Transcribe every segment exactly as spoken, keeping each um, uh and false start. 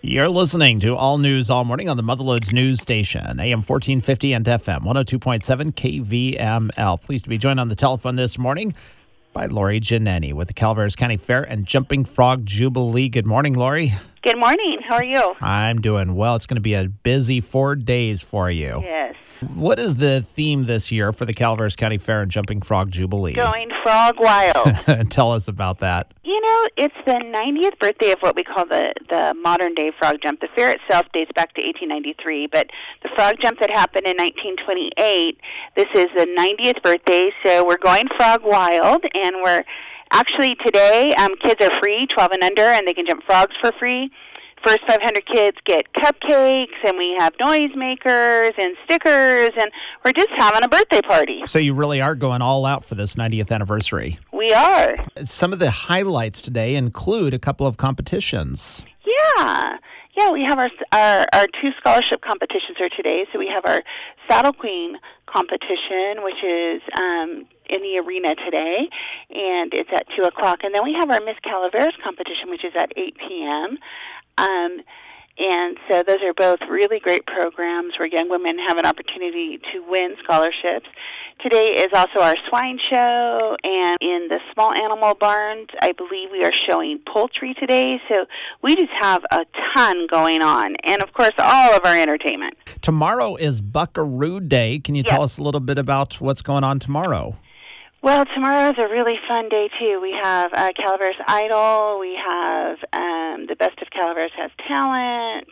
You're listening to All News All Morning on the Motherlodes News Station, A M fourteen fifty and F M one oh two point seven K V M L. Pleased to be joined on the telephone this morning by Lori Giannini with the Calaveras County Fair and Jumping Frog Jubilee. Good morning, Lori. Good morning. How are you? I'm doing well. It's going to be a busy four days for you. Yes. What is the theme this year for the Calaveras County Fair and Jumping Frog Jubilee? Going frog wild. Tell us about that. You know, it's the ninetieth birthday of what we call the, the modern-day frog jump. The fair itself dates back to eighteen ninety-three, but the frog jump that happened in nineteen twenty-eight, this is the ninetieth birthday, so we're going frog wild, and we're actually today, um, kids are free, twelve and under, and they can jump frogs for free. First five hundred kids get cupcakes, and we have noisemakers and stickers, and we're just having a birthday party. So you really are going all out for this ninetieth anniversary. We are. Some of the highlights today include a couple of competitions. Yeah. Yeah, we have our, our our two scholarship competitions are today. So we have our Saddle Queen competition, which is um, in the arena today, and it's at two o'clock. And then we have our Miss Calaveras competition, which is at eight p.m., Um, and so those are both really great programs where young women have an opportunity to win scholarships. Today is also our swine show, and in the small animal barns, I believe we are showing poultry today. So we just have a ton going on, and of course, all of our entertainment. Tomorrow is Buckaroo Day. Can you Yes. tell us a little bit about what's going on tomorrow? Well, tomorrow's a really fun day, too. We have uh, Calaveras Idol. We have um, the Best of Calaveras Has Talent.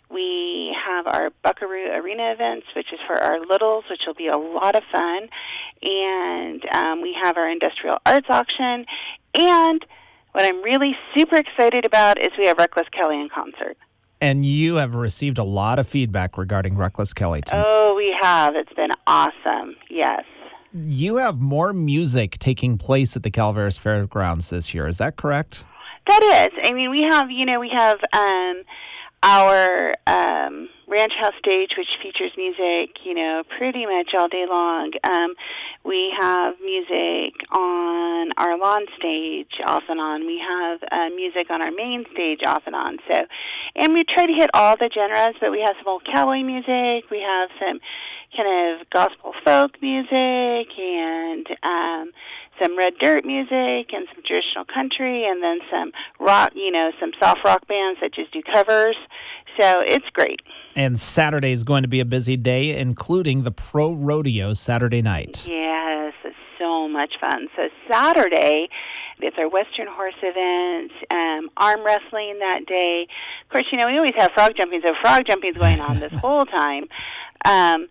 We have our Buckaroo Arena events, which is for our littles, which will be a lot of fun. And um, we have our Industrial Arts Auction. And what I'm really super excited about is we have Reckless Kelly in concert. And you have received a lot of feedback regarding Reckless Kelly. Oh, we have. It's been awesome. Yes. You have more music taking place at the Calaveras Fairgrounds this year. Is that correct? That is. I mean, we have, you know, we have um, our um, Ranch House stage, which features music, you know, pretty much all day long. Um, we have music on our lawn stage off and on. We have uh, music on our main stage off and on. So, and we try to hit all the genres, but we have some old cowboy music. We have some kind of gospel folk music and um, some red dirt music and some traditional country and then some rock, you know, some soft rock bands that just do covers. So it's great. And Saturday is going to be a busy day, including the Pro Rodeo Saturday night. Yes, it's so much fun. So Saturday, it's our Western horse event, um, arm wrestling that day. Of course, you know, we always have frog jumping, so frog jumping is going on this whole time. Um,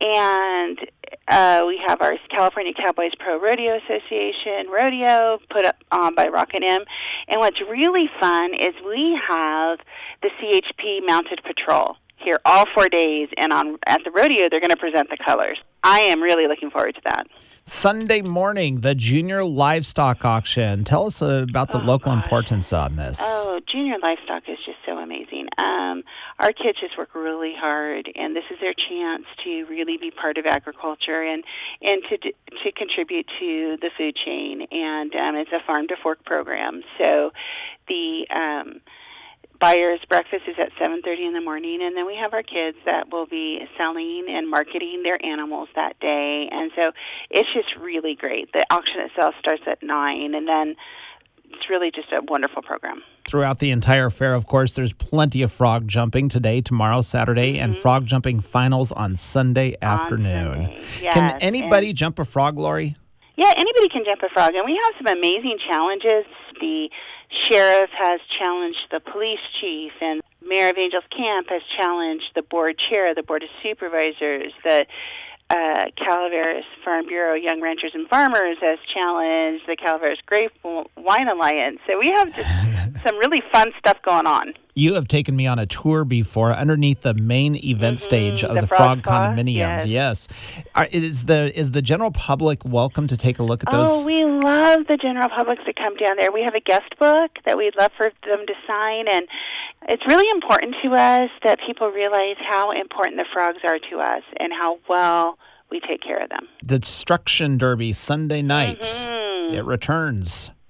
And uh, we have our California Cowboys Pro Rodeo Association rodeo put up on by Rockin' M. And what's really fun is we have the C H P Mounted Patrol here all four days. And on at the rodeo, they're going to present the colors. I am really looking forward to that. Sunday morning, the Junior Livestock Auction. Tell us uh, about the oh, local gosh. importance on this. Oh, Junior Livestock is just so amazing. Um, our kids just work really hard, and this is their chance to really be part of agriculture and, and to to contribute to the food chain. And um, it's a farm to fork program. So the um, buyer's breakfast is at seven thirty in the morning, and then we have our kids that will be selling and marketing their animals that day. And so it's just really great. The auction itself starts at nine, and then it's really just a wonderful program. Throughout the entire fair, of course, there's plenty of frog jumping today, tomorrow, Saturday, mm-hmm. and frog jumping finals on Sunday afternoon. On Sunday. Yes. Can anybody and, jump a frog, Lori? Yeah, anybody can jump a frog, and we have some amazing challenges. The sheriff has challenged the police chief, and Mayor of Angels Camp has challenged the board chair, the board of supervisors, the uh, Calaveras Farm Bureau Young Ranchers and Farmers has challenged the Calaveras Grape Wine Alliance. So we have just some really fun stuff going on. You have taken me on a tour before underneath the main event mm-hmm. stage of the, the Frog, Frog Condominiums. Yes. yes. Are, is the is the general public welcome to take a look at those? Oh, we love the general public to come down there. We have a guest book that we'd love for them to sign, and it's really important to us that people realize how important the frogs are to us and how well we take care of them. The Destruction Derby Sunday night. Mm-hmm. It returns.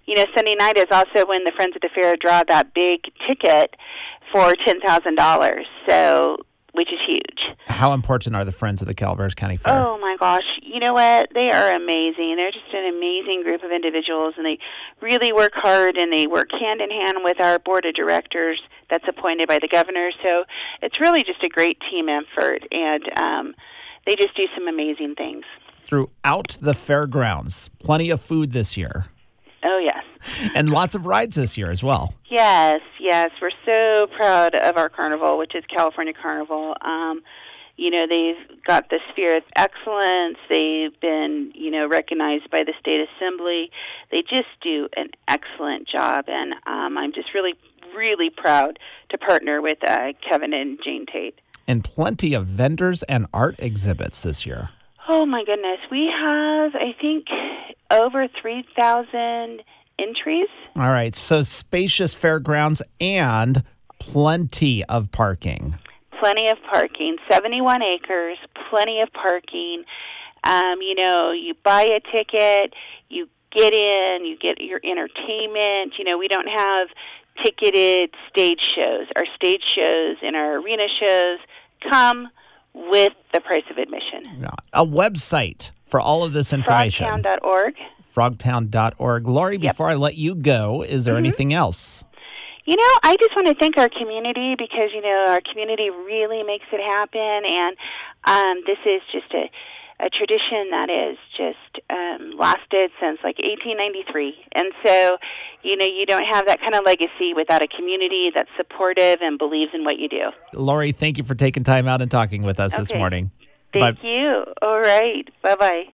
you know, Sunday night is also when the Friends of the Fair draw that big ticket for ten thousand dollars, so which is huge. How important are the Friends of the Calaveras County Fair? Oh, my gosh. You know what? They are amazing. They're just an amazing group of individuals, and they really work hard, and they work hand-in-hand with our board of directors that's appointed by the governor. So it's really just a great team effort, and um, they just do some amazing things. Throughout the fairgrounds, plenty of food this year. Oh, yes. And lots of rides this year as well. Yes, yes. We're so proud of our carnival, which is California Carnival. Um, you know, they've got the Sphere of Excellence. They've been, you know, recognized by the State Assembly. They just do an excellent job, and um, I'm just really, really proud to partner with uh, Kevin and Jane Tate. And plenty of vendors and art exhibits this year. Oh, my goodness. We have, I think, over three thousand entries. All right. So spacious fairgrounds and plenty of parking. Plenty of parking. seventy-one acres, plenty of parking. Um, you know, you buy a ticket, you get in, you get your entertainment. You know, we don't have ticketed stage shows. Our stage shows and our arena shows come with the price of admission. A website for all of this information. frogtown dot org. frogtown dot org. Lori, Yep. before I let you go, is there mm-hmm. anything else? You know, I just want to thank our community because, you know, our community really makes it happen. And um, this is just a, a tradition that is just um, lasted since like eighteen ninety-three. And so, you know, you don't have that kind of legacy without a community that's supportive and believes in what you do. Lori, thank you for taking time out and talking with us okay. this morning. Thank Bye. you. All right. Bye-bye.